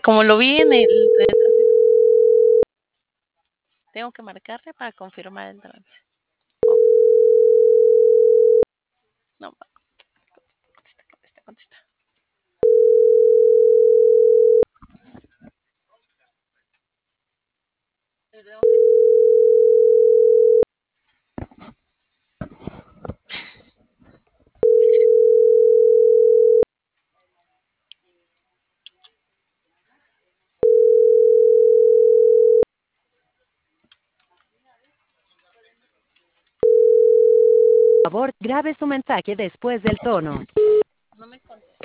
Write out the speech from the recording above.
como lo vi en el tráfico, tengo que marcarle para confirmar el trance. Ok, no, contesta, contesta, contesta. Por favor, grabe su mensaje después del tono. No me contesta.